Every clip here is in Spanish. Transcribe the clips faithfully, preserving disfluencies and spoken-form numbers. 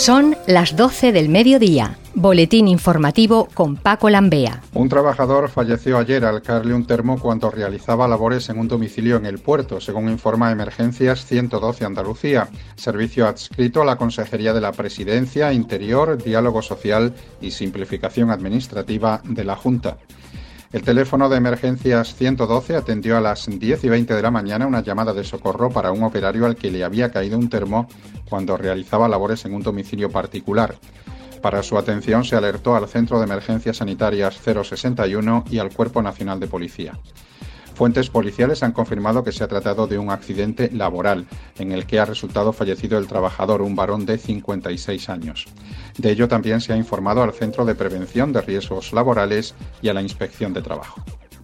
Son las doce del mediodía. Boletín informativo con Paco Lambea. Un trabajador falleció ayer al caerle un termo cuando realizaba labores en un domicilio en el puerto, según informa Emergencias ciento doce Andalucía, servicio adscrito a la Consejería de la Presidencia, Interior, Diálogo Social y Simplificación Administrativa de la Junta. El teléfono de Emergencias ciento doce atendió a las diez y veinte de la mañana una llamada de socorro para un operario al que le había caído un termo cuando realizaba labores en un domicilio particular. Para su atención se alertó al Centro de Emergencias Sanitarias cero sesenta y uno y al Cuerpo Nacional de Policía. Fuentes policiales han confirmado que se ha tratado de un accidente laboral, en el que ha resultado fallecido el trabajador, un varón de cincuenta y seis años. De ello también se ha informado al Centro de Prevención de Riesgos Laborales y a la Inspección de Trabajo.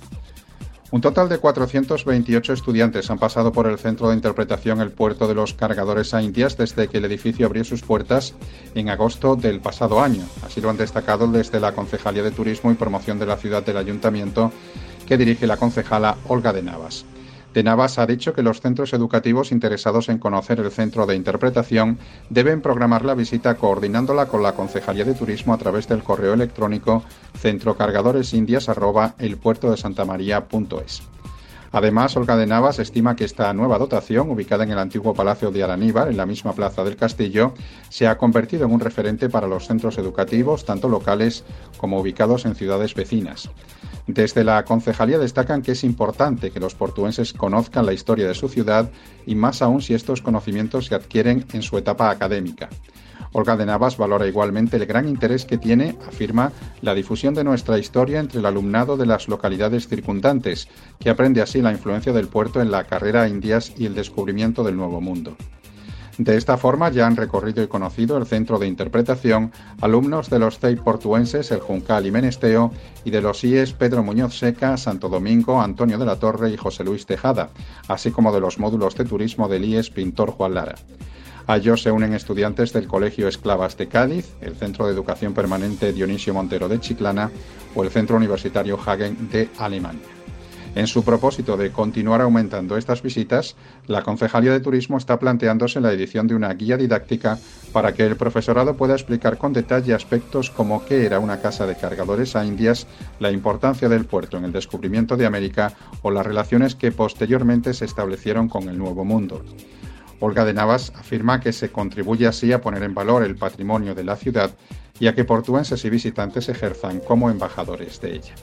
Un total de cuatrocientos veintiocho estudiantes han pasado por el Centro de Interpretación El Puerto de los Cargadores a Indias desde que el edificio abrió sus puertas en agosto del pasado año. Así lo han destacado desde la Concejalía de Turismo y Promoción de la Ciudad del Ayuntamiento, que dirige la concejala Olga de Navas. De Navas ha dicho que los centros educativos interesados en conocer el centro de interpretación deben programar la visita coordinándola con la Concejalía de Turismo a través del correo electrónico centrocargadoresindias arroba elpuertodesantamaria.es. Además, Olga de Navas estima que esta nueva dotación, ubicada en el antiguo Palacio de Araníbar, en la misma plaza del Castillo, se ha convertido en un referente para los centros educativos, tanto locales como ubicados en ciudades vecinas. Desde la concejalía destacan que es importante que los portuenses conozcan la historia de su ciudad y más aún si estos conocimientos se adquieren en su etapa académica. Olga de Navas valora igualmente el gran interés que tiene, afirma, la difusión de nuestra historia entre el alumnado de las localidades circundantes, que aprende así la influencia del puerto en la carrera a Indias y el descubrimiento del Nuevo Mundo. De esta forma ya han recorrido y conocido el centro de interpretación alumnos de los C E I portuenses El Juncal y Menesteo y de los I E S Pedro Muñoz Seca, Santo Domingo, Antonio de la Torre y José Luis Tejada, así como de los módulos de turismo del I E S Pintor Juan Lara. A ellos se unen estudiantes del Colegio Esclavas de Cádiz, el Centro de Educación Permanente Dionisio Montero de Chiclana o el Centro Universitario Hagen de Alemania. En su propósito de continuar aumentando estas visitas, la Concejalía de Turismo está planteándose la edición de una guía didáctica para que el profesorado pueda explicar con detalle aspectos como qué era una casa de cargadores a Indias, la importancia del puerto en el descubrimiento de América o las relaciones que posteriormente se establecieron con el Nuevo Mundo. Olga de Navas afirma que se contribuye así a poner en valor el patrimonio de la ciudad y a que portuenses y visitantes ejerzan como embajadores de ella.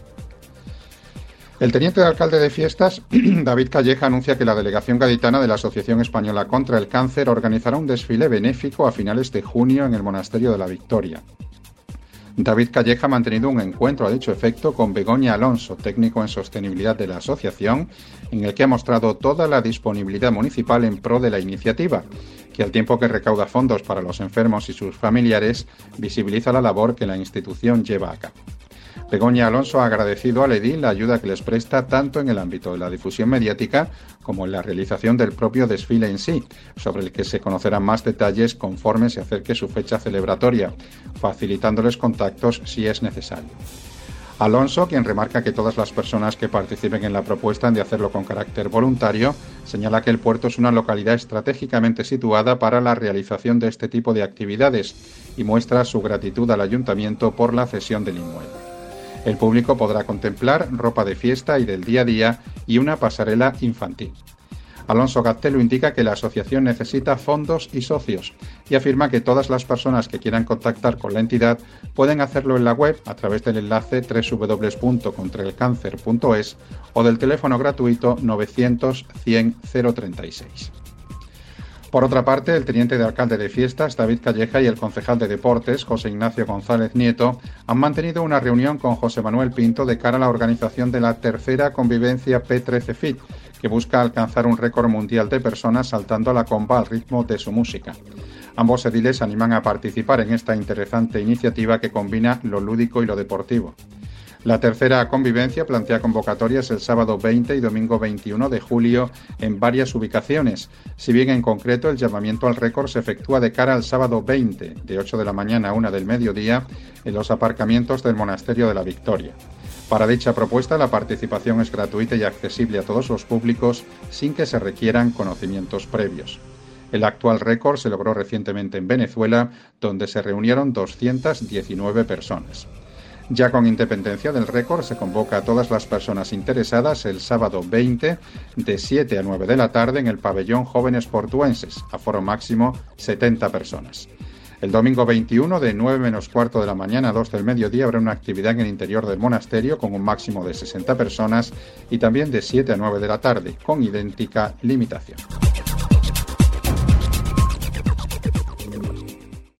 El teniente de alcalde de Fiestas, David Calleja, anuncia que la delegación gaditana de la Asociación Española contra el Cáncer organizará un desfile benéfico a finales de junio en el Monasterio de la Victoria. David Calleja ha mantenido un encuentro a dicho efecto con Begoña Alonso, técnico en sostenibilidad de la asociación, en el que ha mostrado toda la disponibilidad municipal en pro de la iniciativa, que al tiempo que recauda fondos para los enfermos y sus familiares, visibiliza la labor que la institución lleva a cabo. Begoña Alonso ha agradecido al edil la ayuda que les presta tanto en el ámbito de la difusión mediática como en la realización del propio desfile en sí, sobre el que se conocerán más detalles conforme se acerque su fecha celebratoria, facilitándoles contactos si es necesario. Alonso, quien remarca que todas las personas que participen en la propuesta han de hacerlo con carácter voluntario, señala que el puerto es una localidad estratégicamente situada para la realización de este tipo de actividades y muestra su gratitud al ayuntamiento por la cesión del inmueble. El público podrá contemplar ropa de fiesta y del día a día y una pasarela infantil. Alonso Gaztelu indica que la asociación necesita fondos y socios y afirma que todas las personas que quieran contactar con la entidad pueden hacerlo en la web a través del enlace doble u doble u doble u punto contra el cáncer punto es o del teléfono gratuito novecientos cien cero treinta y seis. Por otra parte, el teniente de alcalde de Fiestas, David Calleja, y el concejal de Deportes, José Ignacio González Nieto, han mantenido una reunión con José Manuel Pinto de cara a la organización de la tercera convivencia P trece Fit, que busca alcanzar un récord mundial de personas saltando a la comba al ritmo de su música. Ambos ediles animan a participar en esta interesante iniciativa que combina lo lúdico y lo deportivo. La tercera convivencia plantea convocatorias el sábado veinte y domingo veintiuno de julio en varias ubicaciones, si bien en concreto el llamamiento al récord se efectúa de cara al sábado veinte, de ocho de la mañana a una del mediodía, en los aparcamientos del Monasterio de la Victoria. Para dicha propuesta, la participación es gratuita y accesible a todos los públicos sin que se requieran conocimientos previos. El actual récord se logró recientemente en Venezuela, donde se reunieron doscientas diecinueve personas. Ya con independencia del récord, se convoca a todas las personas interesadas el sábado veinte de siete a nueve de la tarde en el pabellón Jóvenes Portuenses, aforo máximo setenta personas. El domingo veintiuno de nueve menos cuarto de la mañana a dos del mediodía habrá una actividad en el interior del monasterio con un máximo de sesenta personas y también de siete a nueve de la tarde, con idéntica limitación.